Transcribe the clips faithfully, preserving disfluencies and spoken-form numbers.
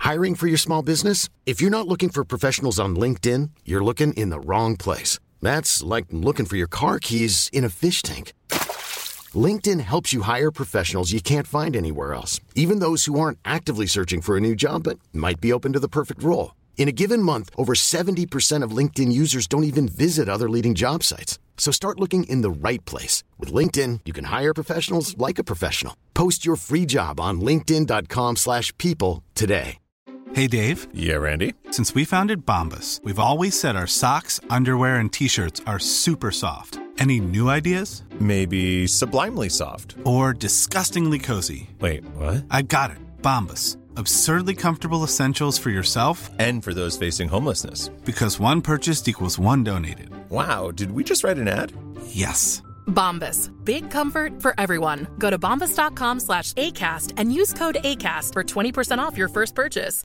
Hiring for your small business? If you're not looking for professionals on LinkedIn, you're looking in the wrong place. That's like looking for your car keys in a fish tank. LinkedIn helps you hire professionals you can't find anywhere else, even those who aren't actively searching for a new job but might be open to the perfect role. In a given month, over seventy percent of LinkedIn users don't even visit other leading job sites. So start looking in the right place. With LinkedIn, you can hire professionals like a professional. Post your free job on linkedin dot com slash people today. Hey, Dave. Yeah, Randy. Since we founded Bombas, we've always said our socks, underwear, and T-shirts are super soft. Any new ideas? Maybe sublimely soft. Or disgustingly cozy. Wait, what? I got it. Bombas. Absurdly comfortable essentials for yourself and for those facing homelessness. Because one purchased equals one donated. Wow, did we just write an ad? Yes. Bombas. Big comfort for everyone. Go to bombas dot com slash ACAST and use code ACAST for twenty percent off your first purchase.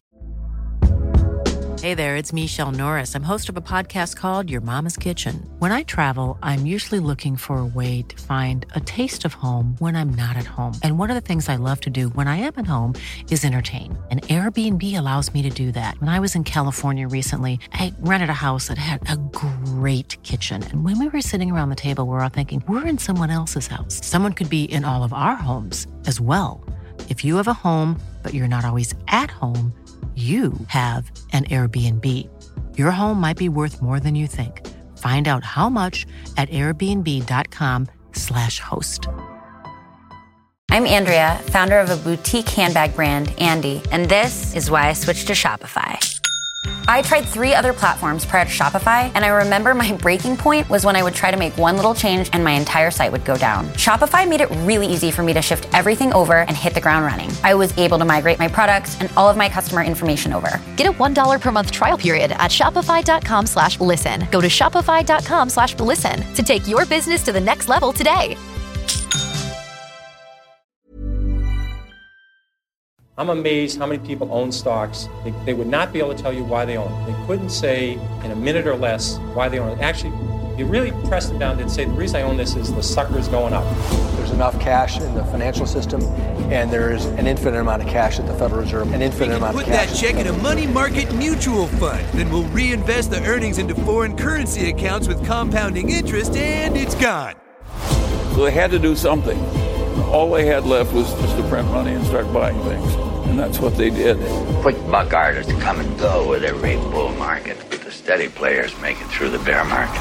Hey there, it's Michelle Norris. I'm host of a podcast called Your Mama's Kitchen. When I travel, I'm usually looking for a way to find a taste of home when I'm not at home. And one of the things I love to do when I am at home is entertain. And Airbnb allows me to do that. When I was in California recently, I rented a house that had a great kitchen. And when we were sitting around the table, we're all thinking, we're in someone else's house. Someone could be in all of our homes as well. If you have a home, but you're not always at home, you have an Airbnb. Your home might be worth more than you think. Find out how much at airbnb dot com slash host. I'm Andrea, founder of a boutique handbag brand, Andy, and this is why I switched to Shopify. I tried three other platforms prior to Shopify, and I remember my breaking point was when I would try to make one little change and my entire site would go down. Shopify made it really easy for me to shift everything over and hit the ground running. I was able to migrate my products and all of my customer information over. Get a one dollar per month trial period at shopify.com slash listen. Go to shopify.com slash listen to take your business to the next level today. I'm amazed how many people own stocks. They, they would not be able to tell you why they own it. They couldn't say in a minute or less why they own it. Actually, you really press them down and say, the reason I own this is the sucker is going up. There's enough cash in the financial system, and there's an infinite amount of cash at the Federal Reserve, an infinite amount of cash. Put that check in a money market mutual fund. Then we'll reinvest the earnings into foreign currency accounts with compounding interest, and it's gone. So they had to do something. All they had left was just to print money and start buying things. And that's what they did. Quick buck artists come and go with every bull market. The steady players make it through the bear market.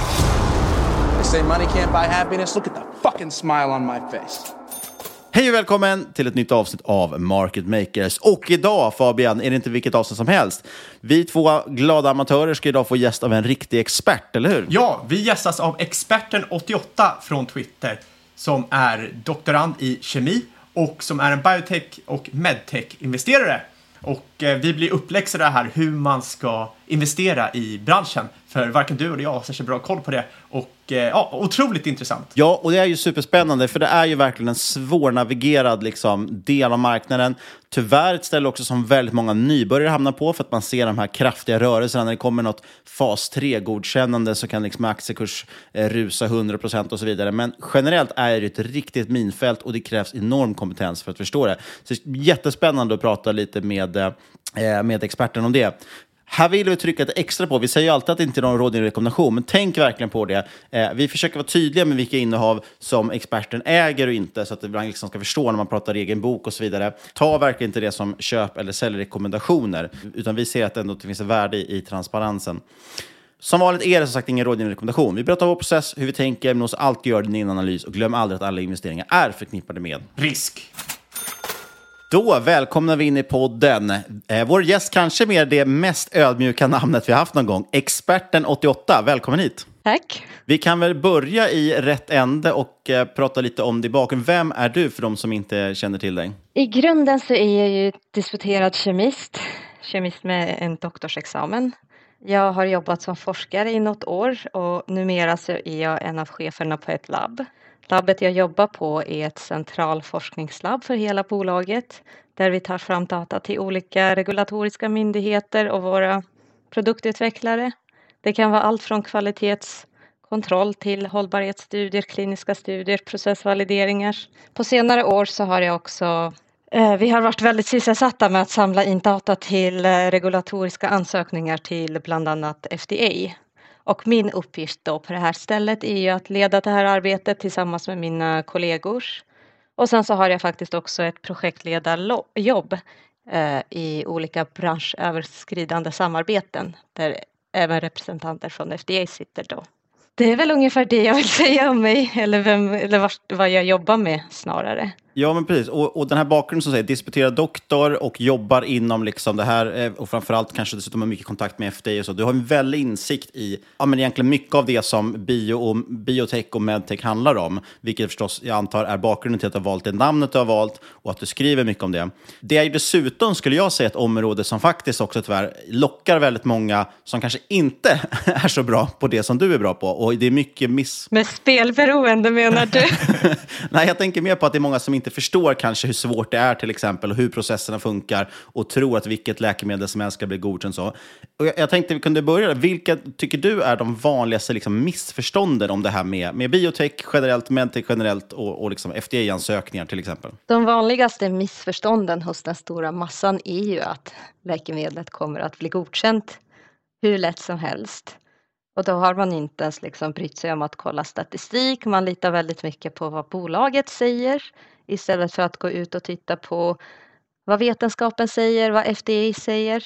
They say money can't buy happiness. Look at the fucking smile on my face. Hej och välkommen till ett nytt avsnitt av Market Makers. Och idag, Fabian, är det inte vilket avsnitt som helst. Vi två glada amatörer ska idag få gäst av en riktig expert, eller hur? Ja, vi gästas av experten åttioåtta från Twitter, som är doktorand i kemi och som är en biotech- och medtech-investerare. Och eh, vi blir uppläxade här hur man ska investera i branschen. För varken du eller jag har särskilt bra koll på det. Och eh, ja, otroligt intressant. Ja, och det är ju superspännande. För det är ju verkligen en svårnavigerad liksom, del av marknaden. Tyvärr ett ställe också som väldigt många nybörjare hamnar på. För att man ser de här kraftiga rörelserna. När det kommer något fas tre-godkännande så kan liksom aktiekurs eh, rusa hundra procent och så vidare. Men generellt är det ett riktigt minfält. Och det krävs enorm kompetens för att förstå det. Så det är jättespännande att prata lite med, eh, med experten om det. Här vill vi trycka ett extra på. Vi säger ju alltid att det inte är någon rådgivning rekommendation, men tänk verkligen på det. Eh, vi försöker vara tydliga med vilka innehav som experten äger och inte, så att man liksom ska förstå när man pratar egen bok och så vidare. Ta verkligen inte det som köp- eller säljrekommendationer, utan vi ser att ändå det finns ett värde i, i transparensen. Som vanligt är det som sagt ingen rådgivning rekommendation. Vi berättar vår process, hur vi tänker, men måste alltid göra din analys och glöm aldrig att alla investeringar är förknippade med risk. Då välkomnar vi in i podden. Eh, vår gäst kanske mer det mest ödmjuka namnet vi har haft någon gång. Experten åttioåtta, välkommen hit. Tack. Vi kan väl börja i rätt ände och eh, prata lite om dig bakom. Vem är du för de som inte känner till dig? I grunden så är jag ju disputerad kemist. Kemist med en doktorsexamen. Jag har jobbat som forskare i något år och numera så är jag en av cheferna på ett labb. Labbet jag jobbar på är ett centralforskningslabb för hela bolaget där vi tar fram data till olika regulatoriska myndigheter och våra produktutvecklare. Det kan vara allt från kvalitetskontroll till hållbarhetsstudier, kliniska studier, processvalideringar. På senare år så har jag också Vi har varit väldigt sysselsatta med att samla in data till regulatoriska ansökningar till bland annat F D A. Och min uppgift då på det här stället är ju att leda det här arbetet tillsammans med mina kollegor. Och sen så har jag faktiskt också ett projektledarjobb eh, i olika branschöverskridande samarbeten där även representanter från F D A sitter då. Det är väl ungefär det jag vill säga om mig, eller, vem, eller vad, vad jag jobbar med snarare. Ja, men precis. Och, och den här bakgrunden som säger, disputerad doktor och jobbar inom liksom det här, och framförallt kanske dessutom har mycket kontakt med F D A och så. Du har en väldig insikt i, ja men egentligen mycket av det som bio och, biotech och medtech handlar om. Vilket förstås, jag antar, är bakgrunden till att du har valt det namnet du har valt och att du skriver mycket om det. Det är ju dessutom, skulle jag säga, ett område som faktiskt också tyvärr lockar väldigt många som kanske inte är så bra på det som du är bra på. Och det är mycket miss... Med spelberoende menar du? Nej, jag tänker mer på att det är många som inte förstår kanske hur svårt det är till exempel och hur processerna funkar och tror att vilket läkemedel som helst ska bli godkänt så. Och jag, jag tänkte vi kunde börja. Vilka tycker du är de vanligaste liksom, missförstånden om det här med, med biotech generellt, medtech generellt och, och liksom F D A-ansökningar till exempel? De vanligaste missförstånden hos den stora massan är ju att läkemedlet kommer att bli godkänt hur lätt som helst. Och då har man inte ens liksom brytt sig om att kolla statistik. Man litar väldigt mycket på vad bolaget säger istället för att gå ut och titta på vad vetenskapen säger, vad F D A säger.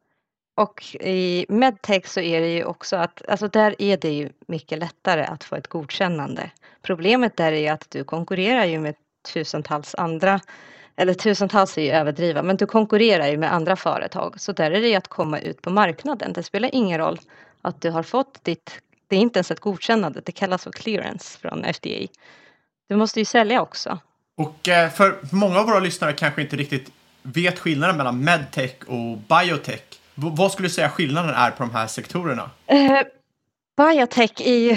Och i medtech så är det ju också att, alltså där är det ju mycket lättare att få ett godkännande. Problemet där är ju att du konkurrerar ju med tusentals andra, eller tusentals är ju överdriva, men du konkurrerar ju med andra företag. Så där är det ju att komma ut på marknaden. Det spelar ingen roll att du har fått ditt, det är inte ens ett godkännande, det kallas för clearance från F D A. Du måste ju sälja också. Och för många av våra lyssnare kanske inte riktigt vet skillnaden mellan medtech och biotech. V- vad skulle du säga skillnaden är på de här sektorerna? Uh, biotech är ju,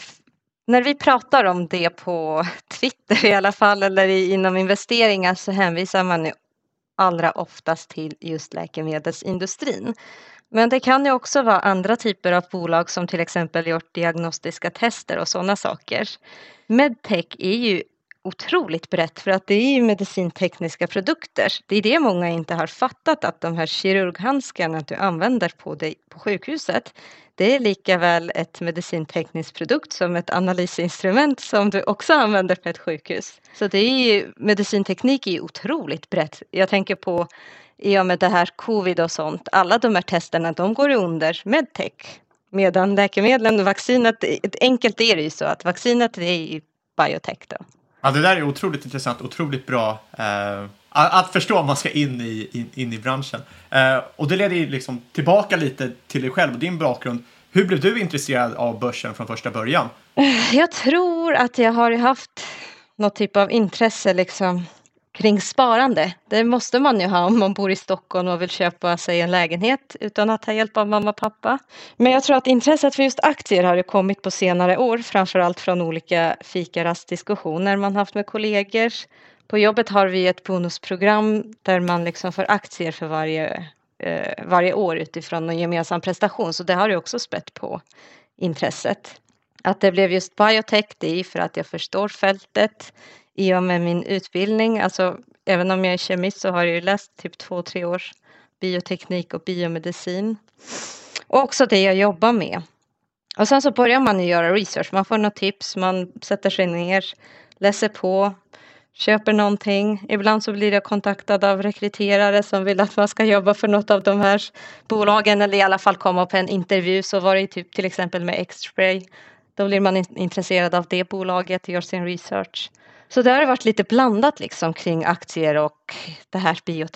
när vi pratar om det på Twitter i alla fall eller i, inom investeringar så hänvisar man ju allra oftast till just läkemedelsindustrin. Men det kan ju också vara andra typer av bolag som till exempel gjort diagnostiska tester och sådana saker. Medtech är ju otroligt brett för att det är ju medicintekniska produkter. Det är det många inte har fattat, att de här kirurghandskarna du använder på dig på sjukhuset, det är lika väl ett medicintekniskt produkt som ett analysinstrument som du också använder på ett sjukhus. Så det är ju, medicinteknik är ju otroligt brett. Jag tänker på i och med det här covid och sånt, alla de här testerna de går under medtech. Medan läkemedlen och vaccinet, enkelt är det ju så att vaccinet är ju biotech då. Ja, det där är otroligt intressant, otroligt bra eh, att förstå om man ska in i, in, in i branschen. Eh, och det leder ju liksom tillbaka lite till dig själv och din bakgrund. Hur blev du intresserad av börsen från första början? Jag tror att jag har haft något typ av intresse liksom kring sparande. Det måste man ju ha om man bor i Stockholm och vill köpa sig en lägenhet utan att ha hjälp av mamma och pappa. Men jag tror att intresset för just aktier har ju kommit på senare år, framförallt från olika fikarastdiskussioner man haft med kollegor. På jobbet har vi ett bonusprogram där man liksom får aktier för varje, eh, varje år utifrån en gemensam prestation. Så det har ju också spett på intresset. Att det blev just biotech, det är för att jag förstår fältet. I och med min utbildning, alltså även om jag är kemist så har jag ju läst typ två, tre år bioteknik och biomedicin. Och också det jag jobbar med. Och sen så börjar man ju göra research, man får några tips, man sätter sig ner, läser på, köper någonting. Ibland så blir jag kontaktad av rekryterare som vill att man ska jobba för något av de här bolagen eller i alla fall komma på en intervju. Så var det typ till exempel med X-Spray. Då blir man intresserad av det bolaget och gör sin research. Så det har varit lite blandat liksom kring aktier och det här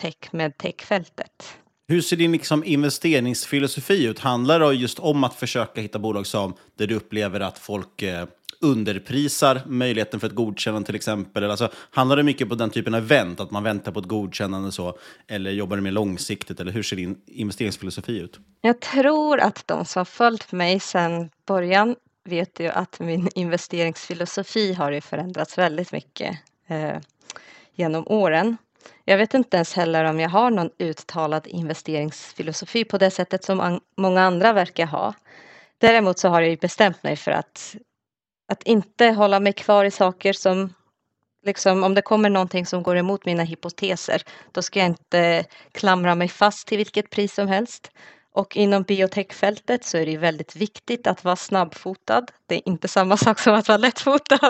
biotech-medtech-fältet. Hur ser din liksom investeringsfilosofi ut? Handlar det just om att försöka hitta bolag som där du upplever att folk eh, underprisar möjligheten för ett godkännande till exempel? Eller alltså, handlar det mycket på den typen av event, att man väntar på ett godkännande så? Eller jobbar du mer långsiktigt? Eller hur ser din investeringsfilosofi ut? Jag tror att de som har följt mig sedan början vet ju att min investeringsfilosofi har ju förändrats väldigt mycket eh, genom åren. Jag vet inte ens heller om jag har någon uttalad investeringsfilosofi på det sättet som an- många andra verkar ha. Däremot så har jag ju bestämt mig för att, att inte hålla mig kvar i saker som liksom, om det kommer någonting som går emot mina hypoteser, då ska jag inte klamra mig fast till vilket pris som helst. Och inom biotechfältet så är det väldigt viktigt att vara snabbfotad. Det är inte samma sak som att vara lättfotad.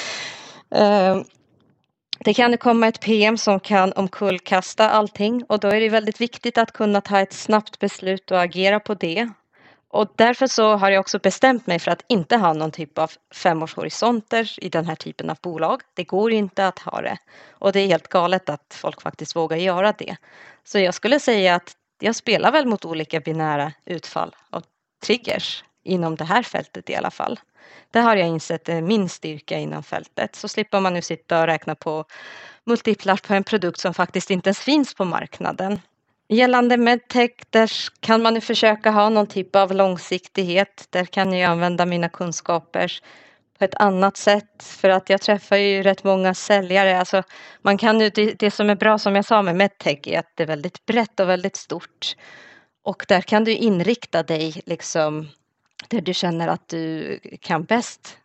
Det kan komma ett P M som kan omkullkasta allting, och då är det väldigt viktigt att kunna ta ett snabbt beslut och agera på det. Och därför så har jag också bestämt mig för att inte ha någon typ av femårshorisonter i den här typen av bolag. Det går inte att ha det. Och det är helt galet att folk faktiskt vågar göra det. Så jag skulle säga att jag spelar väl mot olika binära utfall och triggers inom det här fältet i alla fall. Det har jag insett är min styrka inom fältet. Så slipper man nu sitta och räkna på multiplar på en produkt som faktiskt inte ens finns på marknaden. Gällande medtech, där kan man nu försöka ha någon typ av långsiktighet. Där kan jag använda mina kunskaper på ett annat sätt. För att jag träffar ju rätt många säljare. Alltså man kan ju, det, det som är bra som jag sa med medtech är att det är väldigt brett och väldigt stort. Och där kan du inrikta dig liksom där du känner att du kan bäst.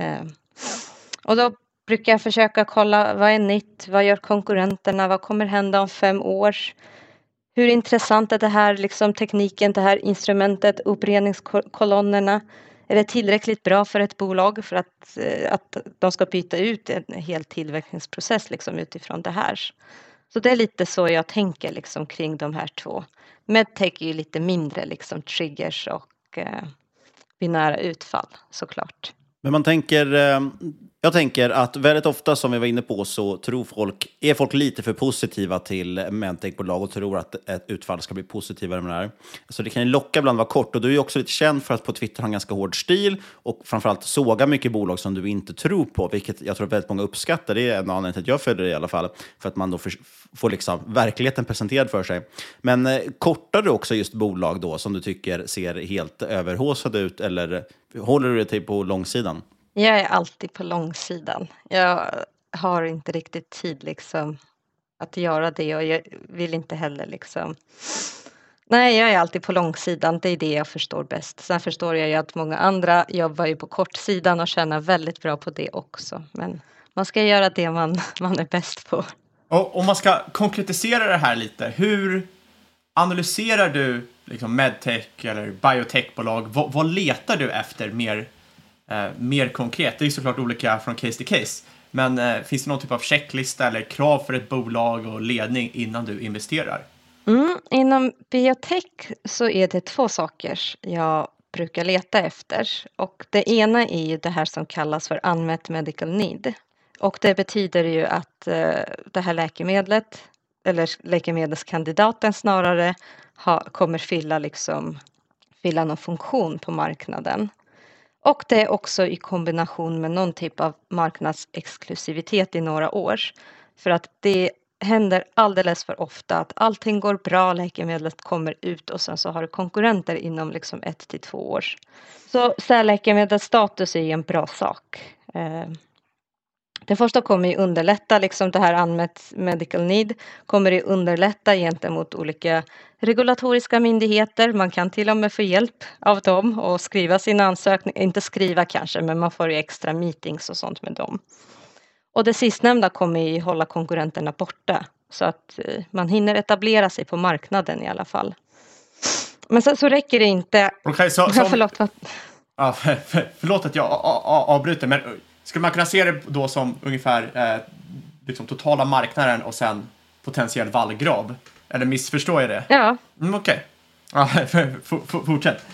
Och då brukar jag försöka kolla vad är nytt, vad gör konkurrenterna, vad kommer hända om fem år. Hur intressant är det här liksom tekniken, det här instrumentet, uppreningskolonnerna. Är det tillräckligt bra för ett bolag för att, att de ska byta ut en hel tillverkningsprocess liksom utifrån det här. Så det är lite så jag tänker liksom kring de här två. Medtech är ju lite mindre liksom triggers och eh, binära utfall såklart. Men man tänker, jag tänker att väldigt ofta som vi var inne på så tror folk, är folk lite för positiva till medtechbolag och tror att ett utfall ska bli positivare med det här. Så det kan ju locka ibland vara kort, och du är ju också lite känd för att på Twitter ha en ganska hård stil och framförallt såga mycket bolag som du inte tror på, vilket jag tror väldigt många uppskattar. Det är en anledning till att jag följer det i alla fall, för att man då får liksom verkligheten presenterad för sig. Men eh, kortar du också just bolag då som du tycker ser helt överhåsade ut, eller håller du det till på långsidan? Jag är alltid på långsidan. Jag har inte riktigt tid liksom att göra det, och jag vill inte heller liksom. Nej, jag är alltid på långsidan. Det är det jag förstår bäst. Sen förstår jag ju att många andra jobbar ju på kortsidan och tjänar väldigt bra på det också. Men man ska göra det man, man är bäst på. Och om man ska konkretisera det här lite, hur analyserar du liksom medtech eller biotechbolag? Vad, vad letar du efter mer, eh, mer konkret? Det är såklart olika från case till case. Men eh, finns det någon typ av checklista eller krav för ett bolag och ledning innan du investerar? Mm, inom biotech så är det två saker jag brukar leta efter. Och det ena är ju det här som kallas för unmet medical need. Och det betyder ju att eh, det här läkemedlet, eller läkemedelskandidaten snarare, ha, kommer fylla, liksom, fylla någon funktion på marknaden. Och det är också i kombination med någon typ av marknadsexklusivitet i några år. För att det händer alldeles för ofta att allting går bra, läkemedlet kommer ut och sen så har du konkurrenter inom liksom ett till två år. Så särläkemedelsstatus är ju en bra sak. Eh, Det första kommer ju underlätta, liksom det här unmet medical need kommer ju underlätta gentemot olika regulatoriska myndigheter. Man kan till och med få hjälp av dem och skriva sina ansökningar, inte skriva kanske, men man får ju extra meetings och sånt med dem. Och det sistnämnda kommer ju hålla konkurrenterna borta så att man hinner etablera sig på marknaden i alla fall. Men sen så räcker det inte. Okay, så, som... förlåt. Ja, för, för, förlåt att jag avbryter, men skulle man kunna se det då som ungefär eh, liksom totala marknaden och sen potentiell vallgrav? Eller missförstår jag det? Ja. Mm, Okej. Okay. Ja, för, för, för, fortsätt.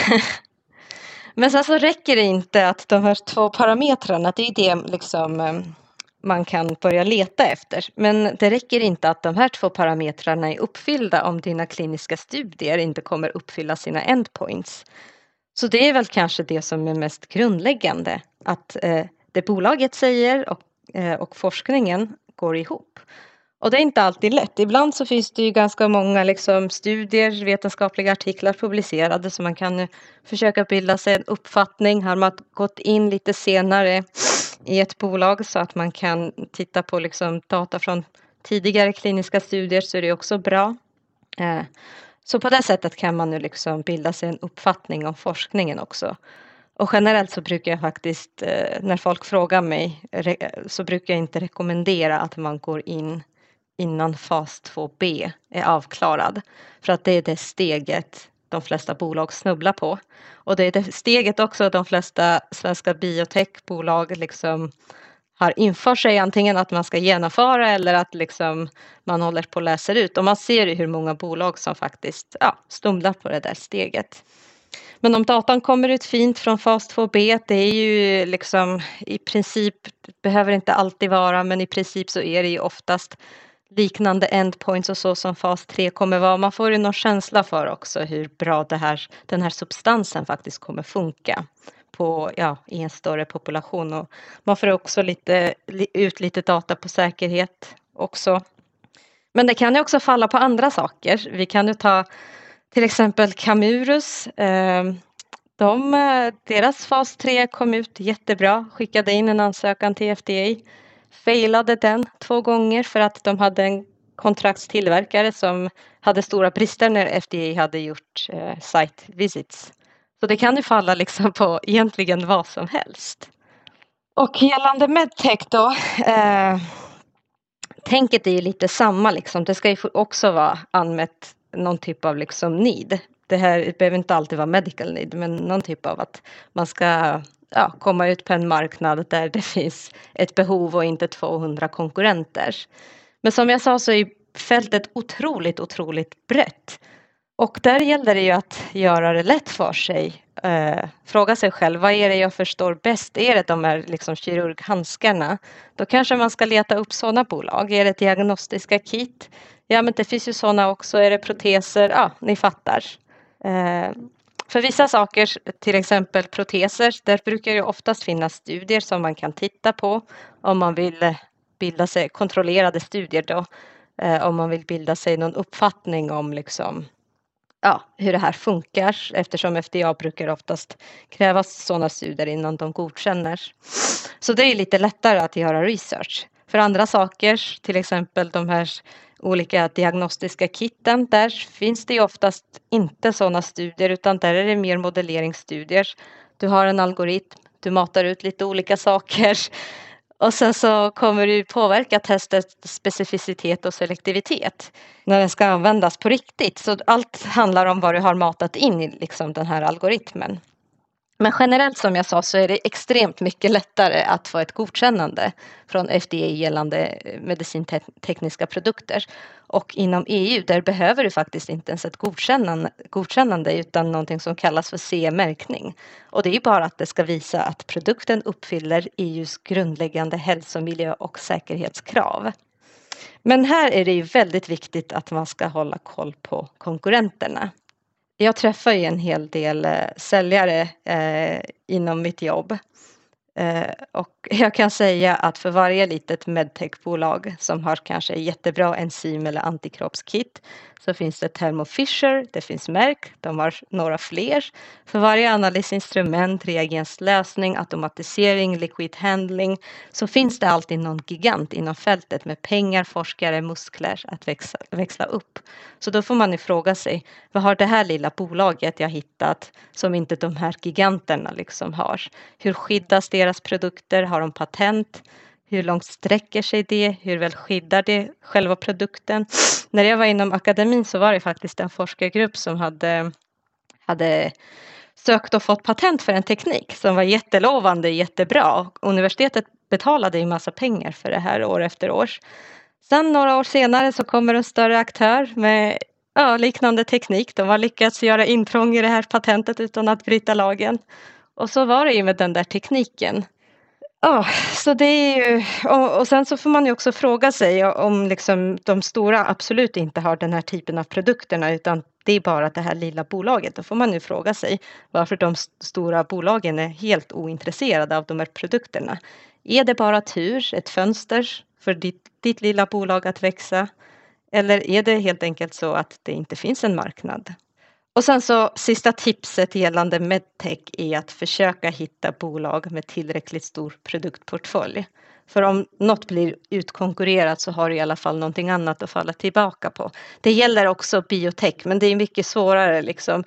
Men sen så räcker det inte att de här två parametrarna, det är det liksom man kan börja leta efter. Men det räcker inte att de här två parametrarna är uppfyllda om dina kliniska studier inte kommer uppfylla sina endpoints. Så det är väl kanske det som är mest grundläggande, att eh, det bolaget säger och, eh, och forskningen går ihop. Och det är inte alltid lätt. Ibland så finns det ju ganska många liksom, studier, vetenskapliga artiklar publicerade, så man kan försöka bilda sig en uppfattning. Har man gått in lite senare i ett bolag så att man kan titta på liksom, data från tidigare kliniska studier, så är det också bra. Eh, Så på det sättet kan man nu liksom bilda sig en uppfattning om forskningen också. Och generellt så brukar jag faktiskt, när folk frågar mig, så brukar jag inte rekommendera att man går in innan fas två B är avklarad. För att det är det steget de flesta bolag snubblar på. Och det är det steget också de flesta svenska biotechbolag liksom har infört sig, antingen att man ska genomföra eller att liksom man håller på att läsa ut. Och man ser ju hur många bolag som faktiskt ja, stumlar på det där steget. Men om datan kommer ut fint från fas två B, det är ju liksom i princip, behöver inte alltid vara, men i princip så är det ju oftast liknande endpoints och så som fas tre kommer vara. Man får ju någon känsla för också hur bra det här, den här substansen faktiskt kommer funka på, ja, i en större population. Och man får också lite, ut lite data på säkerhet också. Men det kan ju också falla på andra saker. Vi kan ju ta till exempel Camurus. De, deras fas tre kom ut jättebra. Skickade in en ansökan till F D A. Failade den två gånger för att de hade en kontraktstillverkare som hade stora brister när F D A hade gjort eh, site visits. Så det kan ju falla liksom på egentligen vad som helst. Och gällande medtech då, eh, tänket är ju lite samma liksom. Det ska ju också vara anmätt någon typ av liksom need. Det här det behöver inte alltid vara medical need, men någon typ av att man ska ja, komma ut på en marknad där det finns ett behov och inte tvåhundra konkurrenter. Men som jag sa så är fältet otroligt, otroligt brett. Och där gäller det ju att göra det lätt för sig. Eh, fråga sig själv, vad är det jag förstår bäst? Är det de här liksom kirurghandskarna? Då kanske man ska leta upp sådana bolag. Är det diagnostiska kit? Ja, men det finns ju sådana också. Är det proteser? Ja, ni fattar. Eh, för vissa saker, till exempel proteser, där brukar det oftast finnas studier som man kan titta på om man vill bilda sig, kontrollerade studier då, eh, om man vill bilda sig någon uppfattning om liksom, ja, hur det här funkar, eftersom F D A brukar oftast kräva sådana studier innan de godkänner. Så det är lite lättare att göra research. För andra saker, till exempel de här olika diagnostiska kitten, där finns det ju oftast inte sådana studier, utan där är det mer modelleringsstudier. Du har en algoritm, du matar ut lite olika saker och sen så kommer du påverka testets specificitet och selektivitet när den ska användas på riktigt. Så allt handlar om vad du har matat in i liksom den här algoritmen. Men generellt som jag sa så är det extremt mycket lättare att få ett godkännande från F D A gällande medicintekniska produkter. Och inom E U där behöver du faktiskt inte ens ett godkännande, godkännande utan någonting som kallas för C E-märkning. Och det är bara att det ska visa att produkten uppfyller E U:s grundläggande hälsomiljö- och säkerhetskrav. Men här är det ju väldigt viktigt att man ska hålla koll på konkurrenterna. Jag träffar ju en hel del eh, säljare eh, inom mitt jobb. Eh, och jag kan säga att för varje litet medtechbolag som har kanske jättebra enzym eller antikroppskit så finns det Thermo Fisher, det finns Merck, de har några fler. För varje analysinstrument, reagenslösning, automatisering, liquid handling så finns det alltid någon gigant inom fältet med pengar, forskare, muskler att växla, växla upp. Så då får man ju fråga sig, vad har det här lilla bolaget jag hittat som inte de här giganterna liksom har? Hur skyddas deras produkter? Har de patent? Hur långt sträcker sig det? Hur väl skyddar det själva produkten? När jag var inom akademin så var det faktiskt en forskargrupp som hade, hade sökt och fått patent för en teknik som var jättelovande, jättebra. Universitetet betalade ju massa pengar för det här år efter år. Sen några år senare så kommer en större aktör med ja, liknande teknik. De har lyckats göra intrång i det här patentet utan att bryta lagen. Och så var det ju med den där tekniken. Ja, så det är ju, och, och sen så får man ju också fråga sig om liksom de stora absolut inte har den här typen av produkterna utan det är bara det här lilla bolaget. Då får man ju fråga sig varför de stora bolagen är helt ointresserade av de här produkterna. Är det bara tur, ett fönster för ditt, ditt lilla bolag att växa? Eller är det helt enkelt så att det inte finns en marknad? Och sen så sista tipset gällande medtech är att försöka hitta bolag med tillräckligt stor produktportfölj. För om något blir utkonkurrerat så har du i alla fall någonting annat att falla tillbaka på. Det gäller också biotech men det är mycket svårare liksom.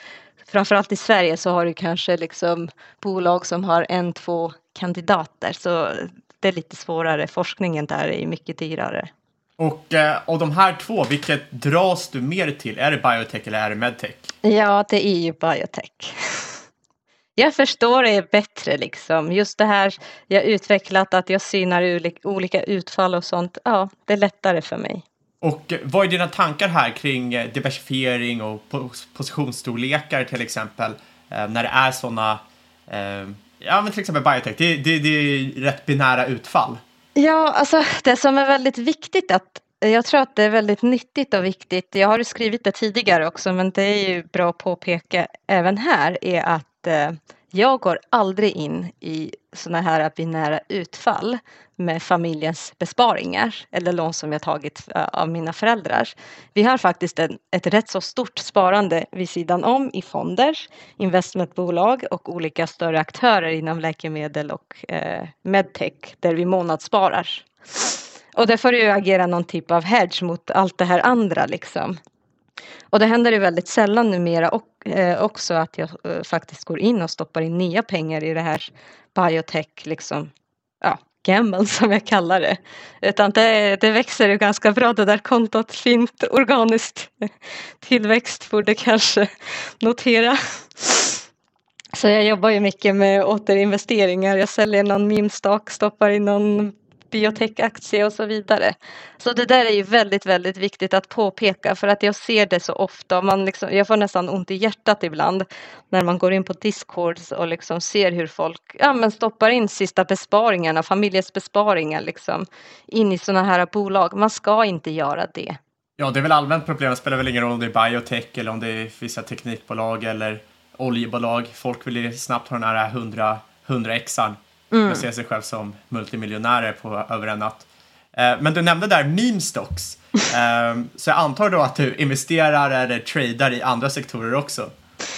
framförallt i Sverige så har du kanske liksom bolag som har en, två kandidater. Så det är lite svårare. Forskningen där är mycket dyrare. Och eh, av de här två, vilket dras du mer till? Är det biotech eller är det medtech? Ja, det är ju biotech. Jag förstår det bättre liksom. Just det här jag utvecklat att jag synar olika utfall och sånt. Ja, det är lättare för mig. Och vad är dina tankar här kring diversifiering och positionsstorlekar till exempel? Eh, när det är sådana, eh, ja men till exempel biotech, det, det, det är rätt binära utfall. Ja, alltså det som är väldigt viktigt att jag tror att det är väldigt nyttigt och viktigt. Jag har ju skrivit det tidigare också, men det är ju bra att påpeka även här är att eh, jag går aldrig in i såna här binära utfall med familjens besparingar eller lån som jag tagit uh, av mina föräldrar. Vi har faktiskt en, ett rätt så stort sparande vid sidan om i fonder, investmentbolag och olika större aktörer inom läkemedel och uh, medtech där vi månadssparar. Och där får du agera någon typ av hedge mot allt det här andra liksom. Och det händer ju väldigt sällan numera och, eh, också att jag eh, faktiskt går in och stoppar in nya pengar i det här biotech liksom, ja, gamble som jag kallar det. Utan det, det växer ju ganska bra det där kontot, fint organiskt tillväxt borde kanske notera. Så jag jobbar ju mycket med återinvesteringar, jag säljer någon meme-stock, stoppar in någon biotech-aktie och så vidare. Så det där är ju väldigt, väldigt viktigt att påpeka för att jag ser det så ofta. Man liksom, jag får nästan ont i hjärtat ibland när man går in på Discord och liksom ser hur folk ja, men stoppar in sista besparingarna, familjens besparingar liksom, in i sådana här bolag. Man ska inte göra det. Ja, det är väl allmänt problem. Det spelar väl ingen roll om det är biotech eller om det är vissa teknikbolag eller oljebolag. Folk vill ju snabbt ha den här hundra x-an. Mm. Jag ser sig själv som multimiljonärer på över en natt. Eh, men du nämnde där meme stocks. Eh, så jag antar då att du investerar eller tradar i andra sektorer också.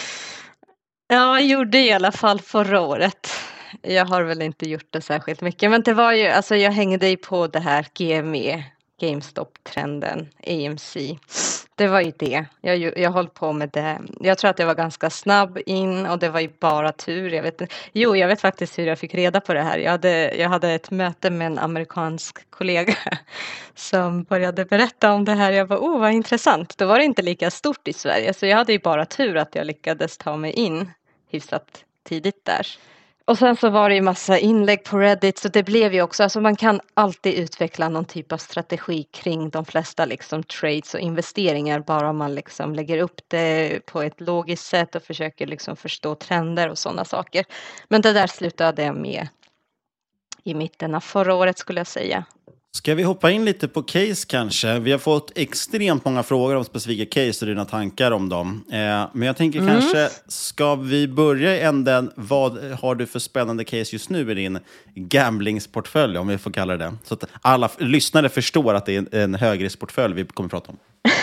Ja, jag gjorde i alla fall förra året. Jag har väl inte gjort det särskilt mycket. Men det var ju, alltså jag hängde ju på det här G M E, GameStop-trenden, A M C. Det var ju det. Jag, jag höll på med det. Jag tror att jag var ganska snabb in och det var ju bara tur. Jag vet, jo, jag vet faktiskt hur jag fick reda på det här. Jag hade, jag hade ett möte med en amerikansk kollega som började berätta om det här. Jag bara, oh vad intressant. Då var det inte lika stort i Sverige. Så jag hade ju bara tur att jag lyckades ta mig in hyfsat tidigt där. Och sen så var det ju massa inlägg på Reddit så det blev ju också, alltså man kan alltid utveckla någon typ av strategi kring de flesta liksom trades och investeringar bara om man liksom lägger upp det på ett logiskt sätt och försöker liksom förstå trender och sådana saker. Men det där slutade jag med i mitten av förra året skulle jag säga. Ska vi hoppa in lite på case kanske? Vi har fått extremt många frågor om specifika case och dina tankar om dem. Eh, men jag tänker mm. kanske, ska vi börja i änden, vad har du för spännande case just nu i din gamblingsportfölj, om vi får kalla det? Så att alla lyssnare förstår att det är en högriskportfölj vi kommer att prata om.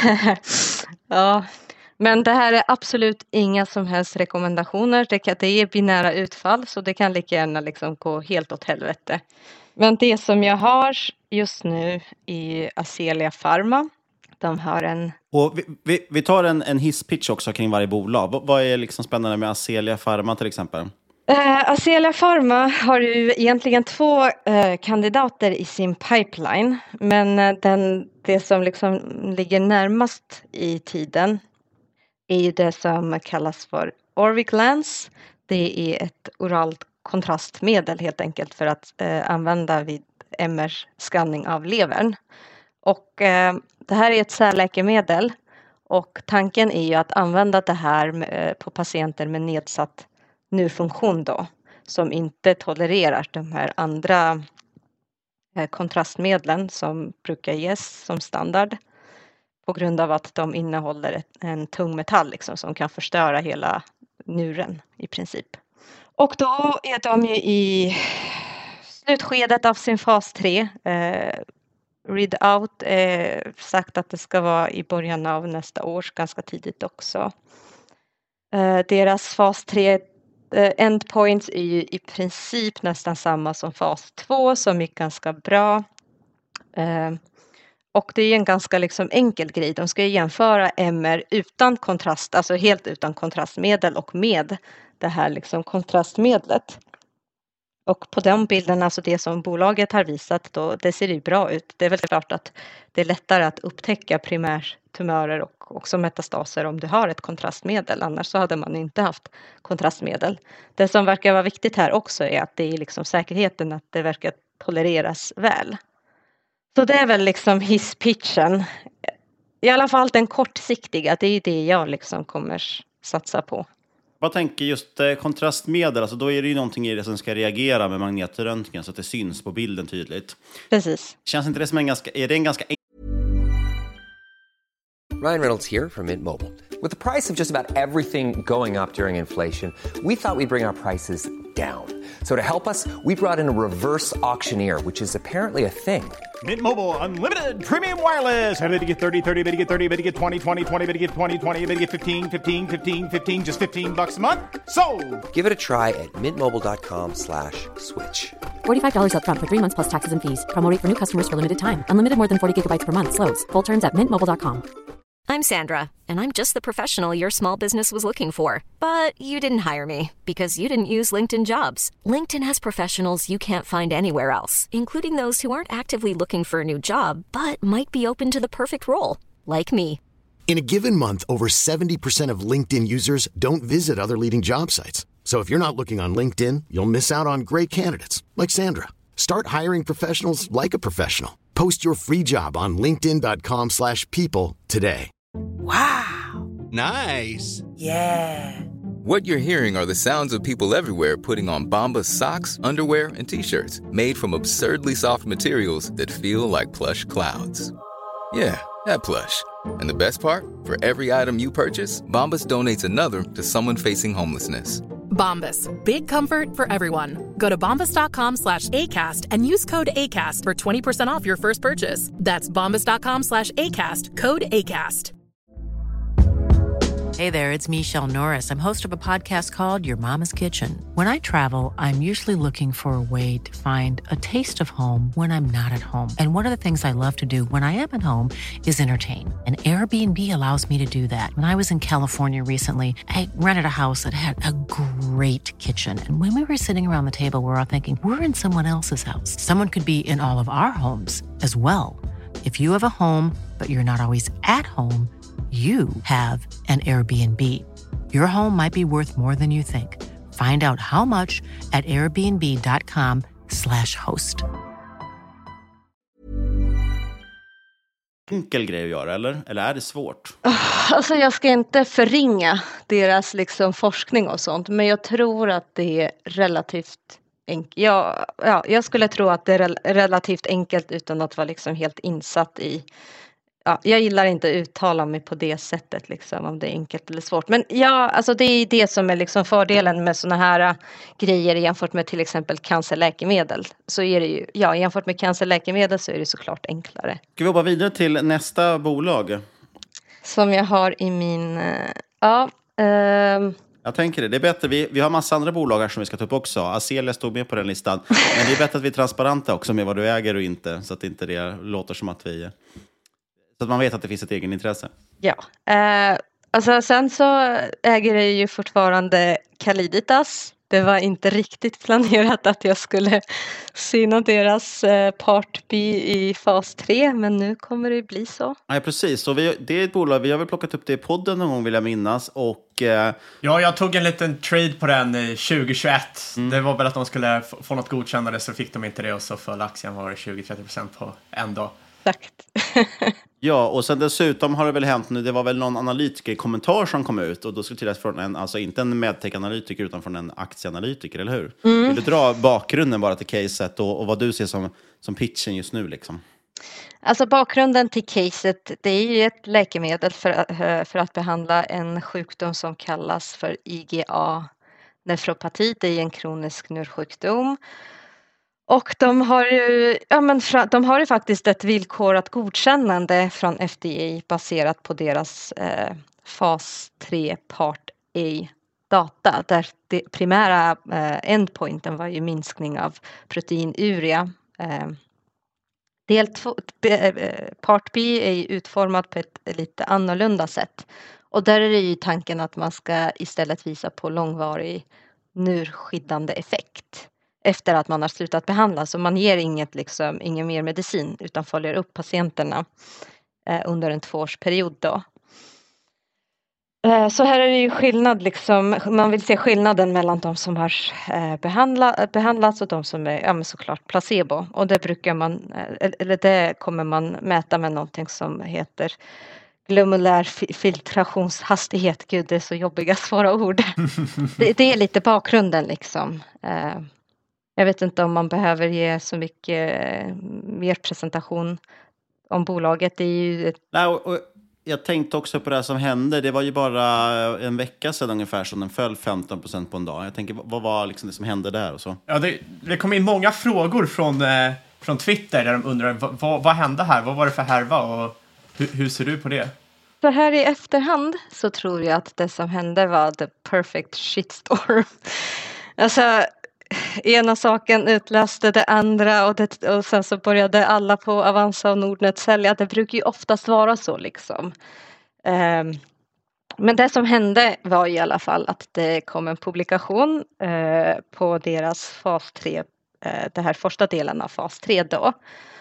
Ja, men det här är absolut inga som helst rekommendationer. Det, kan, det är binära utfall så det kan lika gärna liksom gå helt åt helvete. Men det som jag har just nu i Ascelia Pharma, de har en... Och vi, vi, vi tar en, en hisspitch också kring varje bolag. Vad, vad är liksom spännande med Ascelia Pharma till exempel? Uh, Ascelia Pharma har ju egentligen två uh, kandidater i sin pipeline. Men uh, den, det som liksom ligger närmast i tiden är ju det som kallas för Orviglance. Det är ett oralt kontrastmedel helt enkelt för att eh, använda vid M R-skanning av levern. Och eh, det här är ett särläkemedel och tanken är ju att använda det här med, på patienter med nedsatt njurfunktion då, som inte tolererar de här andra eh, kontrastmedlen som brukar ges som standard på grund av att de innehåller ett, en tung metall liksom, som kan förstöra hela njuren i princip. Och då är de ju i slutskedet av sin fas tre. Eh, readout eh, sagt att det ska vara i början av nästa år, ganska tidigt också. Eh, deras fas tre eh, endpoints är ju i princip nästan samma som fas två som gick ganska bra. Eh, Och det är en ganska liksom enkel grej. De ska jämföra M R utan kontrast, alltså helt utan kontrastmedel och med det här liksom kontrastmedlet. Och på de bilderna, alltså det som bolaget har visat, då, det ser ju bra ut. Det är väl klart att det är lättare att upptäcka primärtumörer och också metastaser om du har ett kontrastmedel. Annars så hade man inte haft kontrastmedel. Det som verkar vara viktigt här också är att det är liksom säkerheten, att det verkar tolereras väl. Så det är väl liksom hisspitchen. I alla fall den kortsiktiga, det är det jag liksom kommer satsa på. Vad tänker just eh, kontrastmedel? Alltså då är det ju någonting i det som ska reagera med magnetröntgen så att det syns på bilden tydligt. Precis. Känns inte det som en ganska... Är det en ganska... Ryan Reynolds here from Mint Mobile. With the price of just about everything going up during inflation, we thought we'd bring our prices down. So to help us, we brought in a reverse auctioneer, which is apparently a thing. Mint Mobile Unlimited Premium Wireless. How to get thirty, thirty, how to get thirty, how to get twenty, twenty, twenty, how to get twenty, twenty, how to get fifteen, fifteen, fifteen, fifteen, just fifteen bucks a month? Sold! Give it a try at mintmobile.com slash switch. forty-five dollars up front for three months plus taxes and fees. Promo rate for new customers for limited time. Unlimited more than forty gigabytes per month. Slows full terms at mint mobile dot com. I'm Sandra, and I'm just the professional your small business was looking for. But you didn't hire me because you didn't use LinkedIn Jobs. LinkedIn has professionals you can't find anywhere else, including those who aren't actively looking for a new job, but might be open to the perfect role, like me. In a given month, over seventy percent of LinkedIn users don't visit other leading job sites. So if you're not looking on LinkedIn, you'll miss out on great candidates like Sandra. Start hiring professionals like a professional. Post your free job on linkedin dot com slash people today. Wow. Nice. Yeah. What you're hearing are the sounds of people everywhere putting on Bombas socks, underwear, and T-shirts made from absurdly soft materials that feel like plush clouds. Yeah, that plush. And the best part? For every item you purchase, Bombas donates another to someone facing homelessness. Bombas. Big comfort for everyone. Go to bombas dot com slash ACAST and use code ACAST for twenty percent off your first purchase. That's bombas dot com slash ACAST. Code ACAST. Hey there, it's Michelle Norris. I'm host of a podcast called Your Mama's Kitchen. When I travel, I'm usually looking for a way to find a taste of home when I'm not at home. And one of the things I love to do when I am at home is entertain. And Airbnb allows me to do that. When I was in California recently, I rented a house that had a great kitchen. And when we were sitting around the table, we were all thinking, we're in someone else's house. Someone could be in all of our homes as well. If you have a home, but you're not always at home, you have an Airbnb. Your home might be worth more than you think. Find out how much at airbnb dot com slash host. Enkel grej att göra, eller? Eller är det svårt? Alltså jag ska inte förringa deras liksom forskning och sånt, men jag tror att det är relativt enkelt. Ja, ja, jag skulle tro att det är rel- relativt enkelt utan att vara liksom helt insatt i. Ja, jag gillar inte att uttala mig på det sättet liksom, om det är enkelt eller svårt. Men ja, alltså det är det som är liksom fördelen med såna här uh, grejer jämfört med till exempel cancerläkemedel. Så är det ju, ja, jämfört med cancerläkemedel så är det såklart enklare. Ska vi hoppa vidare till nästa bolag? Som jag har i min, uh, ja. Uh, Jag tänker det. Det är bättre. Vi, vi har massa andra bolag här som vi ska ta upp också. Azelia stod med på den listan. Men det är bättre att vi är transparenta också med vad du äger och inte. Så att inte det låter som att vi... Så att man vet att det finns ett egen intresse. Ja. Eh, alltså sen så äger jag ju fortfarande Calliditas. Det var inte riktigt planerat att jag skulle syna deras eh, part B i fas tre. Men nu kommer det bli så. Nej, precis. Så vi, det är ett bolag. Vi har väl plockat upp det i podden någon gång vill jag minnas. Och, eh... Ja, jag tog en liten trade på den i tjugohundratjugoett. Mm. Det var väl att de skulle få, få något godkännande så fick de inte det. Och så föll aktien var tjugo till trettio procent på en dag. Exakt. Ja, och sen dessutom har det väl hänt nu, det var väl någon analytiker-kommentar som kom ut och då skulle till från en, alltså inte en medtech-analytiker utan från en aktieanalytiker, eller hur? Mm. Vill du dra bakgrunden bara till caset och, och vad du ser som, som pitchen just nu liksom? Alltså bakgrunden till caset, det är ju ett läkemedel för, för att behandla en sjukdom som kallas för I G A-nefropati, det är en kronisk njursjukdom. Och de har ju, ja men de har ju faktiskt ett villkorat godkännande från F D A baserat på deras eh, fas tre part A data. Där det primära eh, endpointen var ju minskning av proteinuria. Eh, Del två, part B är ju utformad på ett lite annorlunda sätt. Och där är det ju tanken att man ska istället visa på långvarig njurskyddande effekt efter att man har slutat behandla. Så man ger inget, liksom, ingen mer medicin utan följer upp patienterna eh, under en tvåårsperiod då. Eh, så här är det ju skillnad, liksom, man vill se skillnaden mellan de som har eh, behandla, behandlats och de som är ja, men såklart placebo. Och det brukar man, eh, eller det kommer man mäta med någonting som heter glomulär filtrationshastighet. Gud, det är så jobbiga svåra ord. det, det är lite bakgrunden liksom. Eh, jag vet inte om man behöver ge så mycket eh, mer presentation om bolaget. Det är ju ett... Nej, och, och jag tänkte också på det som hände. Det var ju bara en vecka sedan ungefär som den föll femton procent på en dag. Jag tänker, vad var liksom det som hände där och så? Ja, det, det kom in många frågor från, eh, från Twitter där de undrar vad, vad, vad hände här? Vad var det för härva och hur, hur ser du på det? Så här i efterhand så tror jag att det som hände var the perfect shitstorm. Alltså, ena saken utlöste det andra och, det, och sen så började alla på Avanza och Nordnet sälja. Det brukar ju oftast vara så liksom. Um, men det som hände var i alla fall att det kom en publikation uh, på deras fas tre, uh, det här första delen av fas tre då.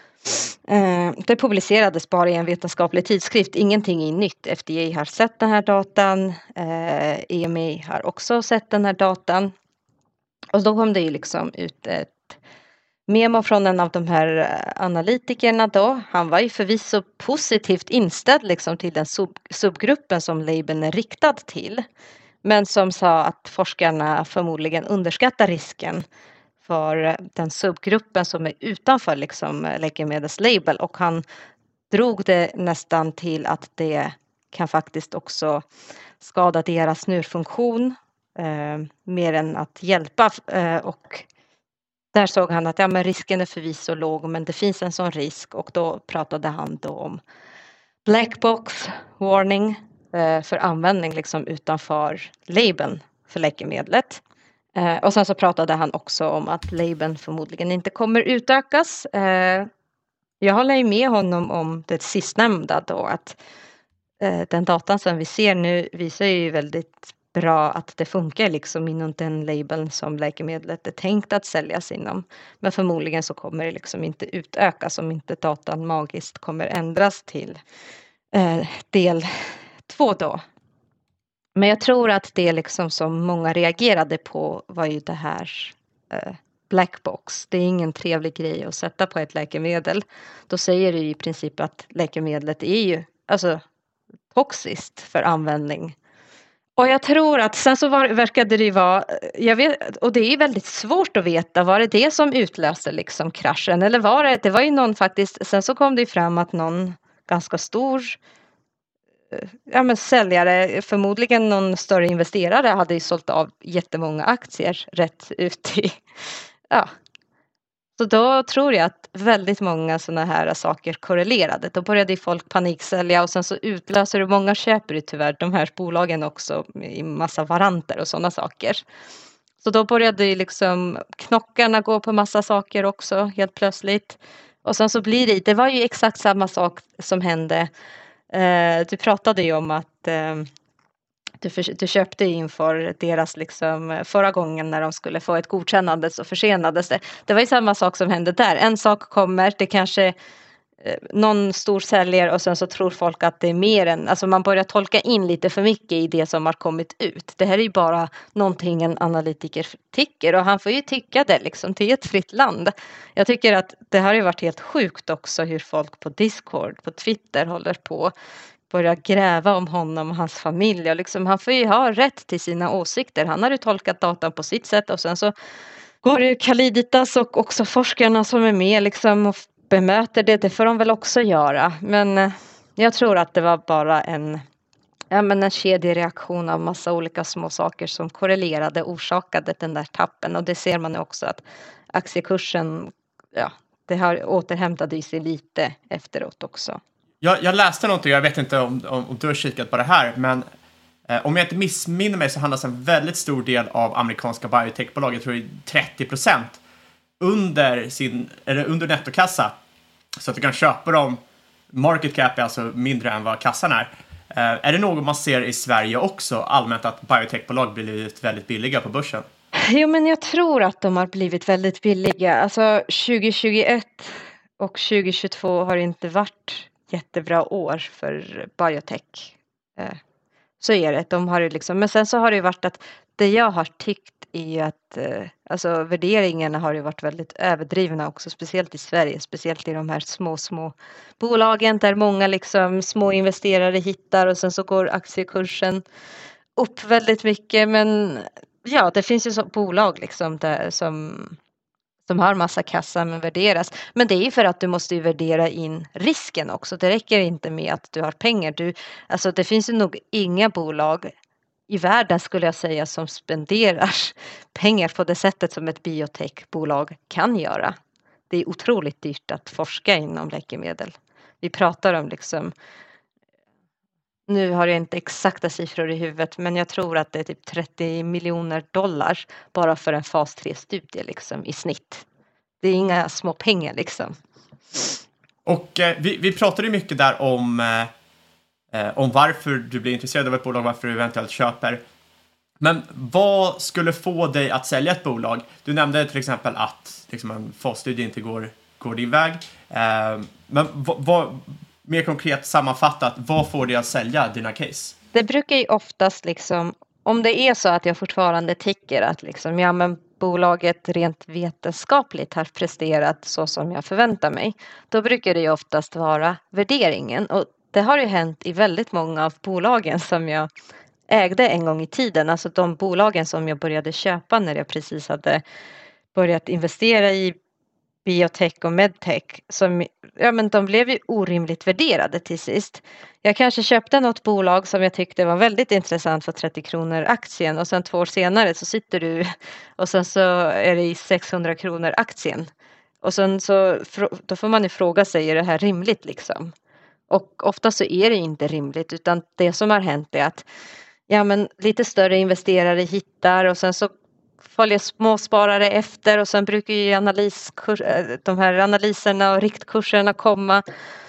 Uh, det publicerades bara i en vetenskaplig tidskrift, ingenting är nytt. F D A har sett den här datan, uh, E M A har också sett den här datan. Och då kom det ju liksom ut ett memo från en av de här analytikerna då. Han var ju förvisso positivt inställd liksom till den sub- subgruppen som labeln är riktad till. Men som sa att forskarna förmodligen underskattar risken för den subgruppen som är utanför liksom läkemedelslabel. Och han drog det nästan till att det kan faktiskt också skada deras njurfunktion. Eh, mer än att hjälpa eh, och där såg han att ja, men risken är förvisso låg men det finns en sån risk och då pratade han då om black box warning eh, för användning liksom utanför labeln för läkemedlet eh, och sen så pratade han också om att labeln förmodligen inte kommer utökas. Eh, jag håller med honom om det sistnämnda då att eh, den datan som vi ser nu visar ju väldigt bra att det funkar liksom inom den labeln som läkemedlet är tänkt att säljas inom. Men förmodligen så kommer det liksom inte utökas om inte datan magiskt kommer ändras till eh, del två då. Men jag tror att det liksom som många reagerade på var ju det här eh, black box. Det är ingen trevlig grej att sätta på ett läkemedel. Då säger det ju i princip att läkemedlet är ju alltså toxiskt för användning. Och jag tror att sen så var, verkade det ju vara, jag vet, och det är väldigt svårt att veta, var det det som utlöste liksom kraschen? Eller var det, det var ju någon faktiskt, sen så kom det ju fram att någon ganska stor ja, men säljare, förmodligen någon större investerare hade ju sålt av jättemånga aktier rätt ut i, ja. Så då tror jag att väldigt många sådana här saker korrelerade. Då började ju folk paniksälja och sen så utlöser det, många köper ju tyvärr de här bolagen också i massa varanter och sådana saker. Så då började ju liksom knockarna gå på massa saker också helt plötsligt. Och sen så blir det, det var ju exakt samma sak som hände. Du pratade ju om att Du, för, du köpte inför deras liksom förra gången när de skulle få ett godkännande så försenades det. Det var ju samma sak som hände där. En sak kommer, det kanske eh, någon stor säljare och sen så tror folk att det är mer än, alltså man börjar tolka in lite för mycket i det som har kommit ut. Det här är ju bara någonting en analytiker tycker och han får ju tycka det liksom till ett fritt land. Jag tycker att det har ju varit helt sjukt också hur folk på Discord, på Twitter håller på börja gräva om honom och hans familj. Och liksom, han får ju ha rätt till sina åsikter. Han har ju tolkat datan på sitt sätt. Och sen så går det ju Kaliditas och också forskarna som är med liksom, och bemöter det. Det får de väl också göra. Men eh, jag tror att det var bara en, ja, men en kedjereaktion av massa olika små saker som korrelerade, orsakade den där tappen. Och det ser man också att aktiekursen, ja, det har återhämtade sig lite efteråt också. Jag, jag läste någonting, jag vet inte om, om, om du har kikat på det här, men eh, om jag inte missminner mig så handlas en väldigt stor del av amerikanska biotechbolag, jag tror det är trettio procent, under, sin, eller under nettokassa Så att du kan köpa dem. Market cap är alltså mindre än vad kassan är. Uh, är det något man ser i Sverige också allmänt att biotechbolag blivit väldigt billiga på börsen? Jo, men jag tror att de har blivit väldigt billiga. Alltså tjugohundratjugoett och tjugohundratjugotvå har inte varit jättebra år för biotech. Uh, så är det. De har ju liksom, men sen så har det ju varit att det jag har tyckt är att uh, alltså värderingarna har ju varit väldigt överdrivna också, speciellt i Sverige, speciellt i de här små, små bolagen där många liksom små investerare hittar och sen så går aktiekursen upp väldigt mycket. Men ja, det finns ju så bolag liksom där som, som har massa kassa men värderas. Men det är ju för att du måste ju värdera in risken också. Det räcker inte med att du har pengar. Du, alltså det finns ju nog inga bolag i världen skulle jag säga som spenderar pengar på det sättet som ett biotechbolag kan göra. Det är otroligt dyrt att forska inom läkemedel. Vi pratar om liksom, nu har jag inte exakta siffror i huvudet, men jag tror att det är typ trettio miljoner dollar bara för en fas tre-studie liksom, i snitt. Det är inga små pengar liksom. Och eh, vi, vi pratade ju mycket där om, eh, om varför du blir intresserad av ett bolag, varför du eventuellt köper. Men vad skulle få dig att sälja ett bolag? Du nämnde till exempel att liksom, en fasstudie inte går, går din väg. Eh, men vad, vad, mer konkret sammanfattat, vad får dig att sälja dina case? Det brukar ju oftast liksom, om det är så att jag fortfarande tycker att liksom, ja, men bolaget rent vetenskapligt har presterat så som jag förväntar mig, då brukar det ju oftast vara värderingen. Och det har ju hänt i väldigt många av bolagen som jag ägde en gång i tiden. Alltså de bolagen som jag började köpa när jag precis hade börjat investera i biotech och medtech. Som, ja, men de blev ju orimligt värderade till sist. Jag kanske köpte något bolag som jag tyckte var väldigt intressant för trettio kronor aktien. Och sen två år senare så sitter du och sen så är det i sexhundra kronor aktien. Och sen så då får man ju fråga sig, är det här rimligt liksom? Och ofta så är det inte rimligt, utan det som har hänt är att ja, men lite större investerare hittar och sen så följer småsparare efter och sen brukar ju analyskurs, de här analyserna och riktkurserna komma.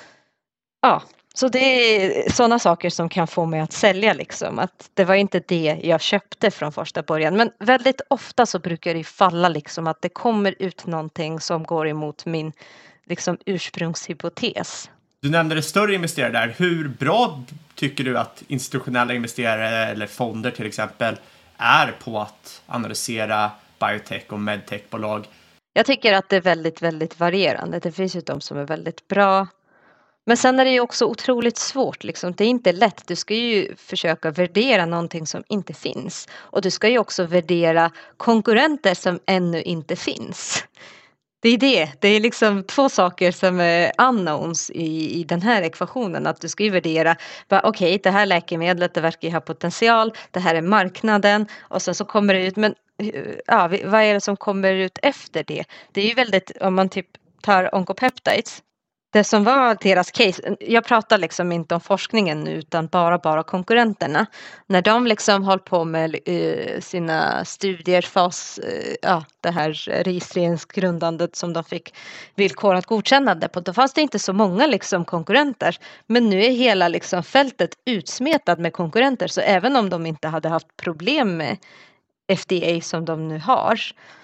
Ja, så det är sådana saker som kan få mig att sälja liksom. Att det var inte det jag köpte från första början. Men väldigt ofta så brukar det falla liksom att det kommer ut någonting som går emot min liksom ursprungshypotes. Du nämnde det större investerare där. Hur bra tycker du att institutionella investerare eller fonder till exempel är på att analysera biotech och medtechbolag? Jag tycker att det är väldigt, väldigt varierande. Det finns ju de som är väldigt bra. Men sen är det ju också otroligt svårt. Liksom. Det är inte lätt. Du ska ju försöka värdera någonting som inte finns. Och du ska ju också värdera konkurrenter som ännu inte finns. Det är det. Det är liksom två saker som är unknowns i, i den här ekvationen. Att du ska ju värdera, okej, okay, det här läkemedlet, det verkar ju ha potential. Det här är marknaden. Och sen så kommer det ut, men ja, vad är det som kommer ut efter det? Det är ju väldigt, om man typ tar oncopeptides. Det som var deras case, jag pratar liksom inte om forskningen nu utan bara bara konkurrenterna. När de liksom håll på med uh, sina studier, fas, uh, ja, det här registreringsgrundandet som de fick villkorat godkännande på, då fanns det inte så många liksom konkurrenter. Men nu är hela liksom fältet utsmetat med konkurrenter, så även om de inte hade haft problem med F D A som de nu har,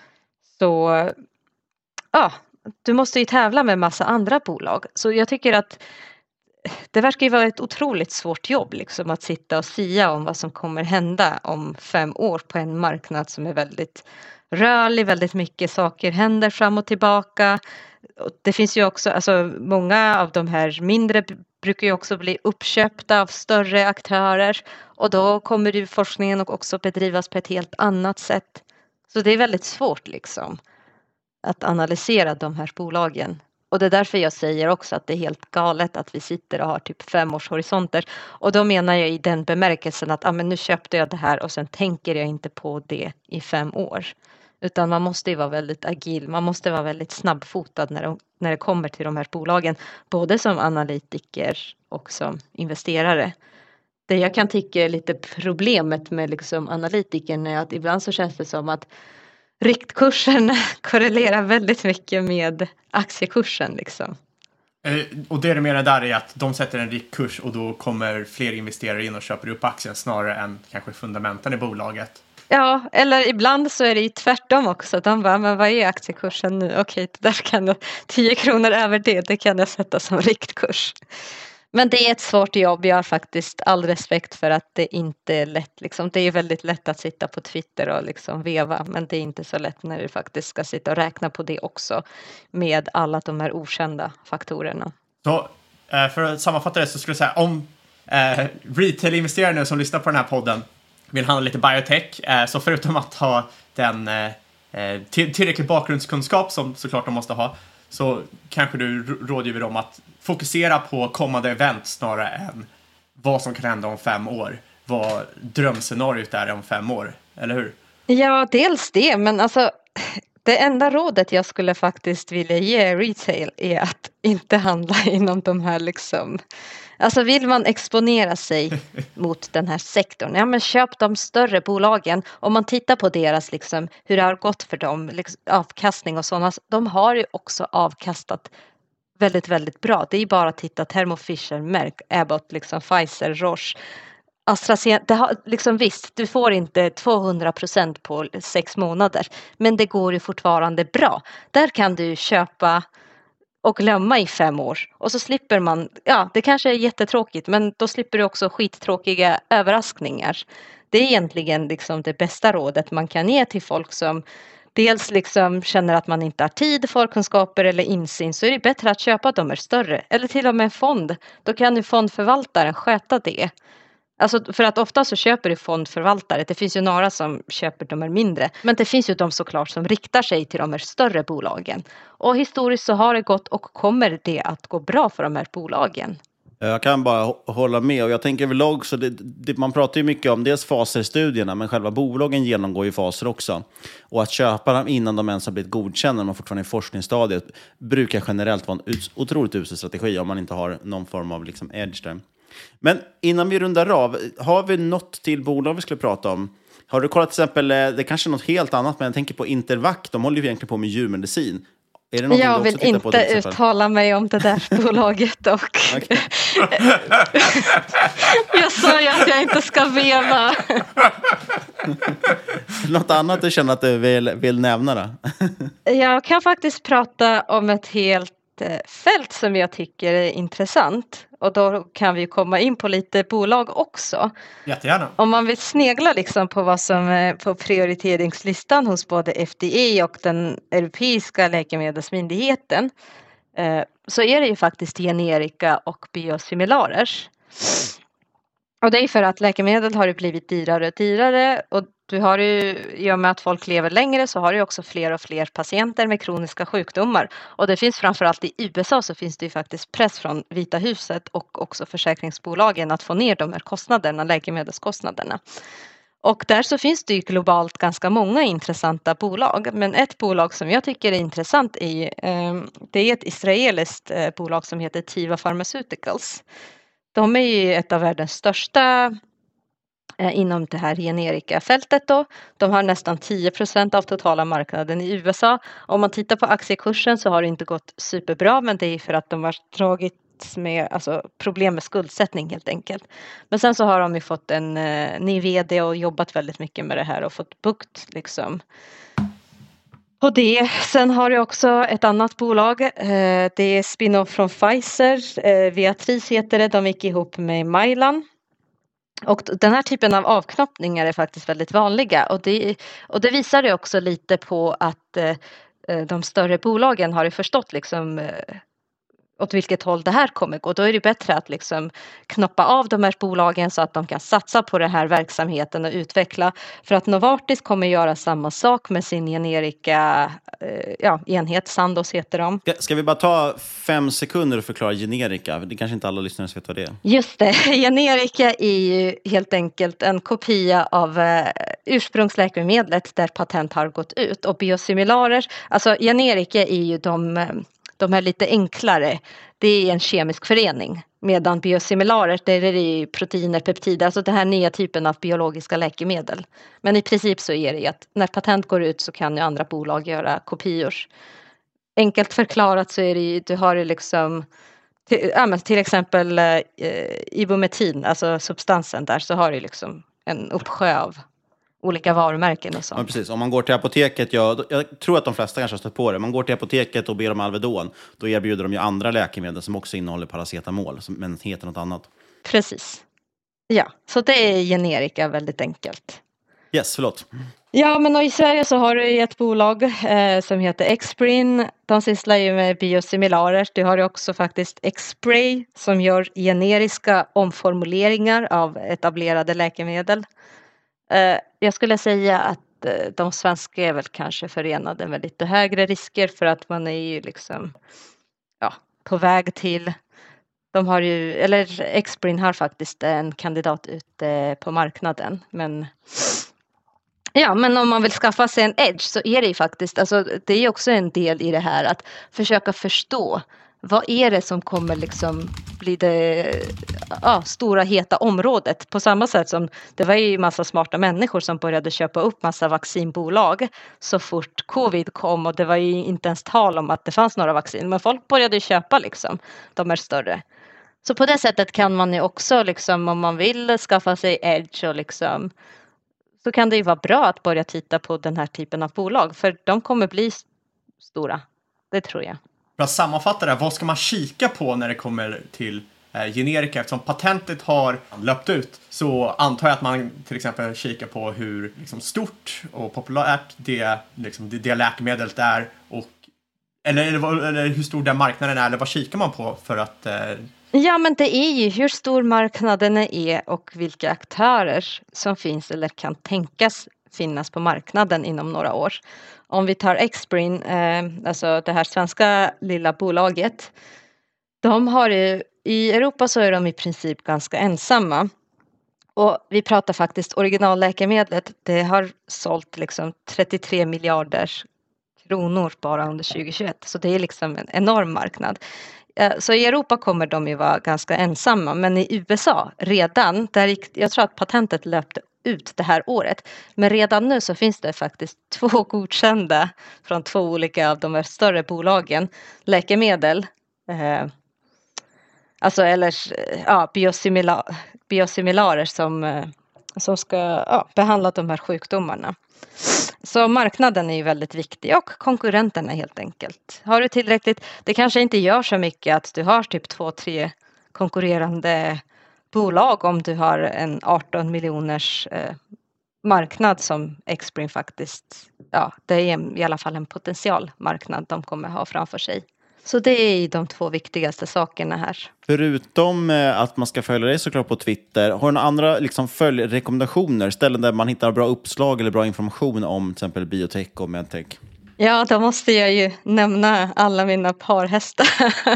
så ja, du måste ju tävla med massa andra bolag. Så jag tycker att det verkar ju vara ett otroligt svårt jobb liksom, att sitta och sia om vad som kommer hända om fem år på en marknad som är väldigt rörlig. Väldigt mycket saker händer fram och tillbaka. Och det finns ju också, alltså många av de här mindre brukar ju också bli uppköpta av större aktörer. Och då kommer ju forskningen också bedrivas på ett helt annat sätt. Så det är väldigt svårt liksom att analysera de här bolagen. Och det är därför jag säger också att det är helt galet att vi sitter och har typ femårshorisonter. Och då menar jag i den bemärkelsen att ah, men nu köpte jag det här och sen tänker jag inte på det i fem år. Utan man måste ju vara väldigt agil. Man måste vara väldigt snabbfotad när, de, när det kommer till de här bolagen. Både som analytiker och som investerare. Det jag kan tycka är lite problemet med liksom analytikern är att ibland så känns det som att riktkursen korrelerar väldigt mycket med aktiekursen liksom. Och det är mer där är att de sätter en riktkurs och då kommer fler investerare in och köper upp aktien snarare än kanske fundamenten i bolaget. Ja, eller ibland så är det ju tvärtom också. De bara, men vad är aktiekursen nu? Okej, där kan jag, tio kronor över det, det kan jag sätta som riktkurs. Men det är ett svårt jobb. Jag har faktiskt all respekt för att det inte är lätt. Liksom. Det är väldigt lätt att sitta på Twitter och liksom veva. Men det är inte så lätt när du faktiskt ska sitta och räkna på det också. Med alla de här okända faktorerna. Så för att sammanfatta det så skulle jag säga om eh, retail-investerare nu som lyssnar på den här podden vill handla lite biotech. Eh, så förutom att ha den eh, till, tillräcklig bakgrundskunskap som såklart de måste ha. Så kanske du rådgiver dem att fokusera på kommande event snarare än vad som kan hända om fem år. Vad drömscenariot är om fem år, eller hur? Ja, dels det, men alltså det enda rådet jag skulle faktiskt vilja ge retail är att inte handla inom de här liksom... Alltså vill man exponera sig mot den här sektorn, ja men köp de större bolagen. Om man tittar på deras liksom, hur det har gått för dem, liksom, avkastning och sådana, de har ju också avkastat väldigt, väldigt bra. Det är bara att titta Thermo Fisher, Merck, Abbott, liksom Pfizer, Roche, AstraZeneca. Det har, liksom, visst, du får inte tvåhundra procent på sex månader, men det går ju fortfarande bra. Där kan du köpa och glömma i fem år. Och så slipper man, ja det kanske är jättetråkigt, men då slipper du också skittråkiga överraskningar. Det är egentligen liksom det bästa rådet man kan ge till folk som dels liksom känner att man inte har tid, förkunskaper eller insyn, så är det bättre att köpa de är större. Eller till och med en fond, då kan ju fondförvaltaren sköta det. Alltså för att ofta så köper du fondförvaltare. Det finns ju några som köper de här mindre. Men det finns ju de såklart som riktar sig till de här större bolagen. Och historiskt så har det gått och kommer det att gå bra för de här bolagen. Jag kan bara hålla med. Och jag tänker överlag också, det, det, man pratar ju mycket om dels faser i studierna, men själva bolagen genomgår ju faser också. Och att köpa dem innan de ens har blivit godkända när man fortfarande är i forskningsstadiet brukar generellt vara en ut, otroligt usel strategi om man inte har någon form av liksom edge där. Men innan vi rundar av, har vi något till bolag vi skulle prata om? Har du kollat till exempel, det kanske är något helt annat, men jag tänker på Intervac, de håller ju egentligen på med djurmedicin. Är det jag vill inte på, uttala mig om det där bolaget och jag sa ju att jag inte ska veva. Något annat du känner att du vill, vill nämna då? Jag kan faktiskt prata om ett helt fält som jag tycker är intressant. Och då kan vi komma in på lite bolag också. Jättegärna. Om man vill snegla liksom på vad som är på prioriteringslistan hos både F D A och den europeiska läkemedelsmyndigheten. Eh, så är det ju faktiskt generika och biosimilarer. Och det är för att läkemedel har ju blivit dyrare och dyrare. Och du har ju, i och med att folk lever längre så har du också fler och fler patienter med kroniska sjukdomar. Och det finns framförallt i U S A så finns det ju faktiskt press från Vita huset och också försäkringsbolagen att få ner de här kostnaderna, läkemedelskostnaderna. Och där så finns det ju globalt ganska många intressanta bolag. Men ett bolag som jag tycker är intressant är, det är ett israeliskt bolag som heter Teva Pharmaceuticals. De är ju ett av världens största eh, inom det här generika-fältet då. De har nästan tio procent av totala marknaden i U S A. Om man tittar på aktiekursen så har det inte gått superbra, men det är för att de har dragits med alltså, problem med skuldsättning helt enkelt. Men sen så har de ju fått en eh, ny vd och jobbat väldigt mycket med det här och fått bukt liksom. Och det. Sen har du också ett annat bolag. Det är spin-off från Pfizer. Viatris heter det. De gick ihop med Mylan. Och den här typen av avknoppningar är faktiskt väldigt vanliga. Och det, och det visar ju också lite på att de större bolagen har ju förstått liksom åt vilket håll det här kommer gå. Då är det bättre att liksom knoppa av de här bolagen så att de kan satsa på den här verksamheten och utveckla. För att Novartis kommer göra samma sak med sin generika ja, enhet, Sandoz heter de. Ska vi bara ta fem sekunder och förklara generika? Det kanske inte alla lyssnare vet vad det är. Just det, generika är ju helt enkelt en kopia av ursprungsläkemedlet där patent har gått ut. Och biosimilarer, alltså generika är ju de... De här lite enklare, det är en kemisk förening. Medan biosimilarer, det är det proteiner, peptider, alltså den här nya typen av biologiska läkemedel. Men i princip så är det att när patent går ut så kan ju andra bolag göra kopior. Enkelt förklarat så är det ju, du har ju liksom till, ja, men till exempel eh, ibumetin, alltså substansen där, så har du liksom en uppsjö av olika varumärken och sånt. Ja, precis. Om man går till apoteket, jag, jag tror att de flesta kanske har stött på det. Man går till apoteket och ber om Alvedon, då erbjuder de ju andra läkemedel som också innehåller paracetamol, men heter något annat. Precis. Ja, så det är generika väldigt enkelt. Yes, förlåt. Ja, men i Sverige så har du ett bolag eh, som heter Xbrane. De sysslar ju med biosimilarer. Du har ju också faktiskt Xspray som gör generiska omformuleringar av etablerade läkemedel. Eh, jag skulle säga att eh, de svenska är väl kanske förenade med lite högre risker för att man är ju liksom ja, på väg till. De har ju, eller Xbrane har faktiskt en kandidat ute på marknaden, men ja, men om man vill skaffa sig en edge så är det ju faktiskt, alltså det är också en del i det här att försöka förstå vad är det som kommer liksom bli det ja, stora heta området. På samma sätt som det var ju massa smarta människor som började köpa upp massa vaccinbolag så fort covid kom, och det var ju inte ens tal om att det fanns några vaccin, men folk började köpa liksom, de är större. Så på det sättet kan man ju också liksom, om man vill skaffa sig edge och liksom, så kan det ju vara bra att börja titta på den här typen av bolag, för de kommer bli stora, det tror jag. För att sammanfatta det, vad ska man kika på när det kommer till eh, generika? Eftersom patentet har löpt ut så antar jag att man till exempel kikar på hur liksom, stort och populärt det, liksom, det, det läkemedlet är, och, eller, eller, eller hur stor den marknaden är, eller vad kikar man på för att... Eh... Ja, men det är ju hur stor marknaden är och vilka aktörer som finns eller kan tänkas finnas på marknaden inom några år. Om vi tar Xbrane, eh, alltså det här svenska lilla bolaget, de har ju, i Europa så är de i princip ganska ensamma. Och vi pratar faktiskt originalläkemedlet, det har sålt liksom trettiotre miljarder kronor bara under tjugohundratjugoett. Så det är liksom en enorm marknad. Så i Europa kommer de ju vara ganska ensamma, men i U S A redan, där gick, jag tror att patentet löpte ut det här året, men redan nu så finns det faktiskt två godkända från två olika av de här större bolagen läkemedel, eh, alltså eller ja, biosimila, biosimilarer som, eh, som ska ja, behandla de här sjukdomarna. Så marknaden är ju väldigt viktig, och konkurrenterna helt enkelt. Har du tillräckligt, det kanske inte gör så mycket att du har typ två, tre konkurrerande bolag om du har en arton miljoners eh, marknad som Xbrane faktiskt, ja, det är i alla fall en potential marknad de kommer ha framför sig. Så det är de två viktigaste sakerna här. Förutom att man ska följa dig såklart på Twitter, har du några andra liksom följrekommendationer? Ställen där man hittar bra uppslag eller bra information om till exempel biotech och medtech? Ja, då måste jag ju nämna alla mina parhästar.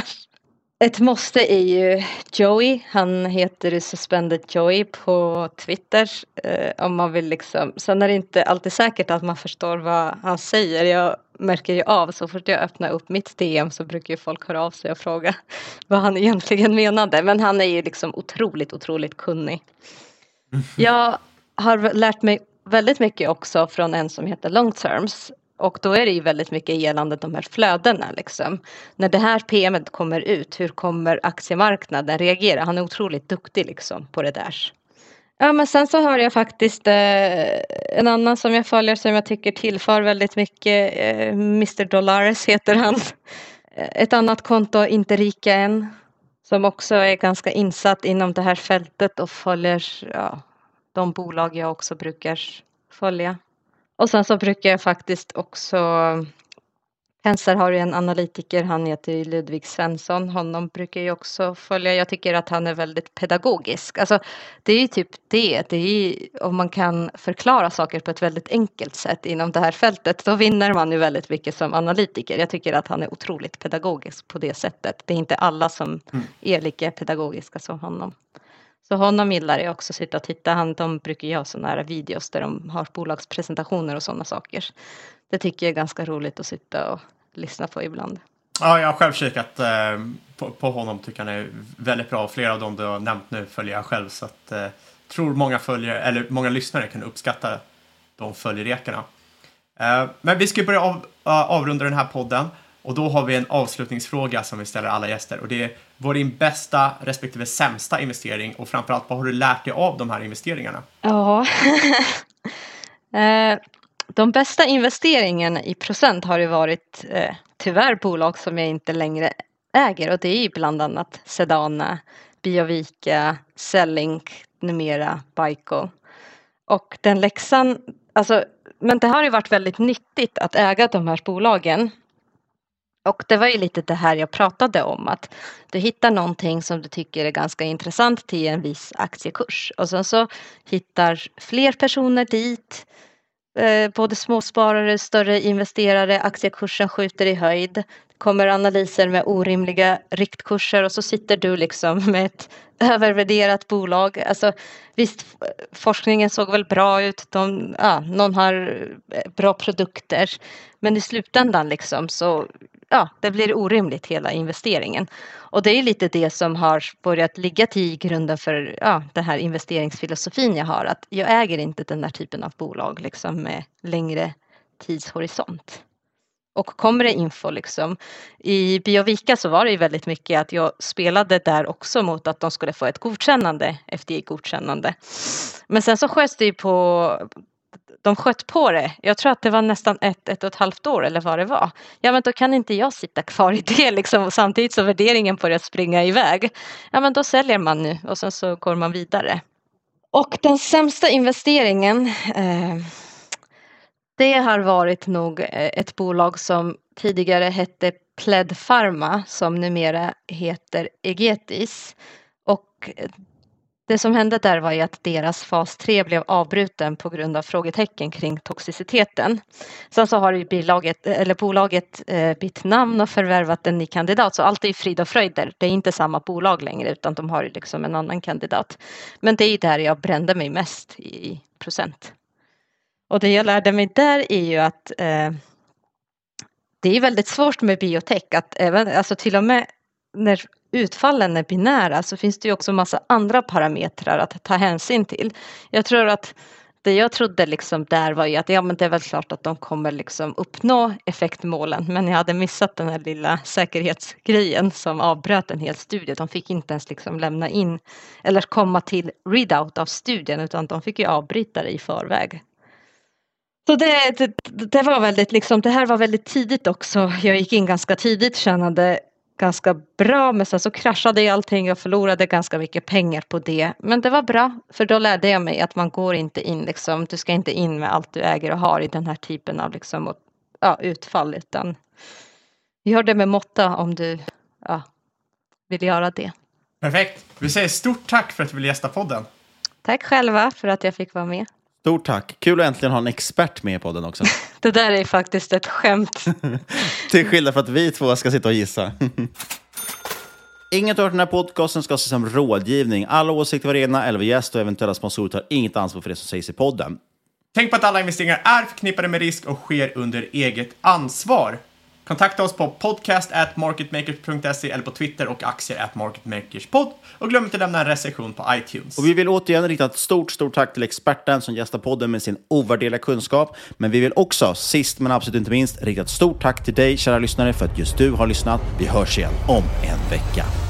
Ett måste är ju Joey. Han heter Suspended Joey på Twitter. Eh, om man vill liksom. Sen är det inte alltid säkert att man förstår vad han säger. Jag märker ju av, så fort jag öppnar upp mitt D M så brukar ju folk höra av sig och fråga vad han egentligen menade. Men han är ju liksom otroligt, otroligt kunnig. Jag har lärt mig väldigt mycket också från en som heter Long Terms. Och då är det ju väldigt mycket gällande de här flödena liksom. När det här P M:et kommer ut, hur kommer aktiemarknaden reagera? Han är otroligt duktig liksom på det där. Ja, men sen så har jag faktiskt eh, en annan som jag följer som jag tycker tillför väldigt mycket. Eh, mister Dollares heter han. Ett annat konto, inte rika än. Som också är ganska insatt inom det här fältet och följer ja, de bolag jag också brukar följa. Och sen så brukar jag faktiskt också, Penser har ju en analytiker, han heter Ludvig Svensson, honom brukar jag också följa. Jag tycker att han är väldigt pedagogisk. Alltså det är ju typ det, det är ju, om man kan förklara saker på ett väldigt enkelt sätt inom det här fältet, då vinner man ju väldigt mycket som analytiker. Jag tycker att han är otroligt pedagogisk på det sättet. Det är inte alla som mm. är lika pedagogiska som honom. Så honom gillar jag också, sitta och titta. Han, de brukar göra sådana här videos där de har bolagspresentationer och sådana saker. Det tycker jag är ganska roligt att sitta och lyssna på ibland. Ja, jag har själv kikat eh, på, på honom, tycker han är väldigt bra. Flera av dem du har nämnt nu följer jag själv. Så att eh, tror många följare, eller många lyssnare kan uppskatta de följerekarna. Eh, men vi ska börja av, uh, avrunda den här podden. Och då har vi en avslutningsfråga som vi ställer alla gäster. Och det är, vad är din bästa respektive sämsta investering? Och framförallt, vad har du lärt dig av de här investeringarna? Ja, de bästa investeringarna i procent har ju varit tyvärr bolag som jag inte längre äger. Och det är ju bland annat Sedana, Biovica, Sellink, numera Baico. Och den läxan, alltså, men det har ju varit väldigt nyttigt att äga de här bolagen. Och det var ju lite det här jag pratade om, att du hittar någonting som du tycker är ganska intressant till en viss aktiekurs. Och sen så hittar fler personer dit, eh, både småsparare, större investerare, aktiekursen skjuter i höjd. Kommer analyser med orimliga riktkurser och så sitter du liksom med ett övervärderat bolag. Alltså visst, forskningen såg väl bra ut. De, ja, någon har bra produkter. Men i slutändan liksom så ja, det blir orimligt hela investeringen. Och det är lite det som har börjat ligga till grunden för ja, den här investeringsfilosofin jag har. Att jag äger inte den här typen av bolag liksom med längre tidshorisont. Och kommer det info liksom. I Biovica så var det ju väldigt mycket att jag spelade där också mot att de skulle få ett godkännande, F D A-godkännande. Men sen så sköts det ju på, de sköt på det. Jag tror att det var nästan ett, ett och ett halvt år eller vad det var. Ja men då kan inte jag sitta kvar i det liksom. Och samtidigt så värderingen börjar springa iväg. Ja men då säljer man nu och sen så går man vidare. Och den sämsta investeringen... Eh, Det har varit nog ett bolag som tidigare hette Pled Pharma som numera heter Egetis. Och det som hände där var ju att deras fas tre blev avbruten på grund av frågetecken kring toxiciteten. Sen så har ju bolaget, eller bolaget eh, bytt namn och förvärvat en ny kandidat. Så allt är ju frid och fröjder. Det är inte samma bolag längre utan de har ju liksom en annan kandidat. Men det är där jag brände mig mest i procent. Och det jag lärde mig där är ju att eh, det är väldigt svårt med biotech. Att även, alltså till och med när utfallen är binära så finns det ju också massa andra parametrar att ta hänsyn till. Jag tror att det jag trodde liksom där var ju att ja, men det är väl klart att de kommer liksom uppnå effektmålen. Men jag hade missat den här lilla säkerhetsgrejen som avbröt en hel studie. De fick inte ens liksom lämna in eller komma till readout av studien utan de fick ju avbryta det i förväg. Så det, det, det var väldigt liksom, det här var väldigt tidigt också. Jag gick in ganska tidigt, tjänade ganska bra, men sen så kraschade allting. Jag förlorade ganska mycket pengar på det. Men det var bra, för då lärde jag mig att man går inte in liksom, du ska inte in med allt du äger och har i den här typen av liksom, ja, utfall, utan gör det med måtta om du ja, vill göra det. Perfekt. Vi säger stort tack för att du vill gästa podden. Tack själva för att jag fick vara med. Stort tack. Kul att äntligen ha en expert med i podden också. Det där är faktiskt ett skämt. Till skillnad för att vi två ska sitta och gissa. Inget av den här podcasten ska ses som rådgivning. Alla åsikter var egna, eller gäst och eventuella sponsorer tar inget ansvar för det som sägs i podden. Tänk på att alla investeringar är förknippade med risk och sker under eget ansvar. Kontakta oss på podcast at marketmakers punkt se eller på Twitter och aktier at marketmakerspod. Och glöm inte att lämna en recension på iTunes. Och vi vill återigen rikta ett stort, stort tack till experten som gästar podden med sin ovärderliga kunskap. Men vi vill också, sist men absolut inte minst, rikta ett stort tack till dig, kära lyssnare, för att just du har lyssnat. Vi hörs igen om en vecka.